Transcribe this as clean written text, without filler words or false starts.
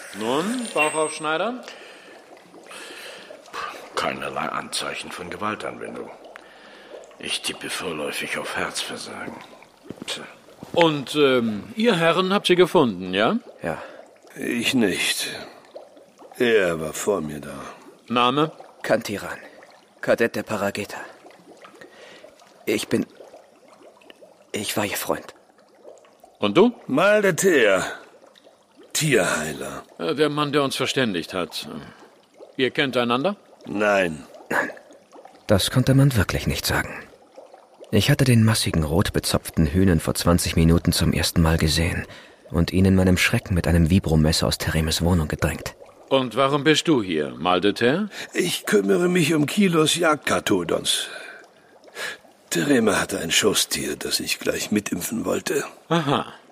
Nun, Bauchaufschneider? Keinerlei Anzeichen von Gewaltanwendung. Ich tippe vorläufig auf Herzversagen. Tja. Und ihr Herren habt sie gefunden, ja? Ja. Ich nicht. Er war vor mir da. Name? Kantiran, Kadett der Parageta. Ich war ihr Freund. Und du? Maldeter, Tierheiler. Der Mann, der uns verständigt hat. Ihr kennt einander? Nein. Das konnte man wirklich nicht sagen. Ich hatte den massigen, rot bezopften Hühnen vor 20 Minuten zum ersten Mal gesehen und ihn in meinem Schrecken mit einem Vibromesser aus Teremes Wohnung gedrängt. Und warum bist du hier, Maldeter? Ich kümmere mich um Kilos Jagdkartodons. Tereme hatte ein Schoßtier, das ich gleich mitimpfen wollte. Aha.